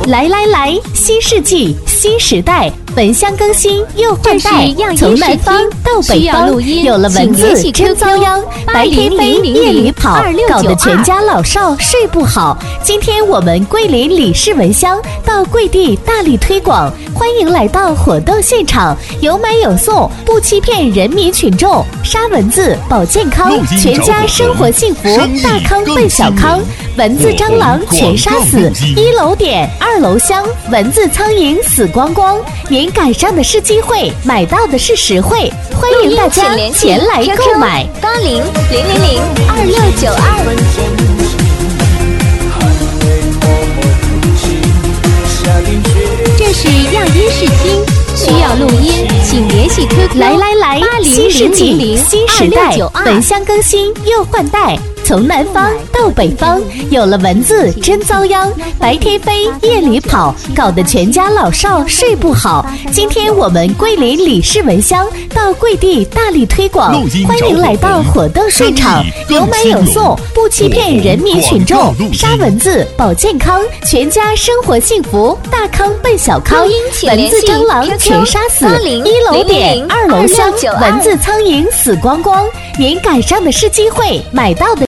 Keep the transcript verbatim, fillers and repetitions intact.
来来来，新世纪新时代，蚊香更新又换代，从南方到北方，有了蚊子真遭殃，白天飞夜里跑，搞得全家老少睡不好。今天我们桂林李氏蚊香到桂地大力推广，欢迎来到活动现场，有买有送，不欺骗人民群众，杀蚊子保健康，全家生活幸福，大康奔小康，蚊子蟑螂全杀死，一楼点二楼香，蚊子苍蝇死光光。您赶上的是机会，买到的是实惠，欢迎大家前来购买。 八零零零零二六九二。这是样音试听，需要录音，请联系 Q Q 来来来，新世纪新时代，蚊香更新又换代。从南方到北方，有了蚊子真遭殃，白天飞夜里跑，搞得全家老少睡不好。今天我们桂林李氏蚊香到桂地大力推广，欢迎来到活动现场，有买有送，不欺骗人民群众，杀蚊子保健康，全家生活幸福，大康奔小康，蚊子蟑螂全杀死，一楼点二楼香，蚊子苍蝇死光光。您赶上的是机会，买到的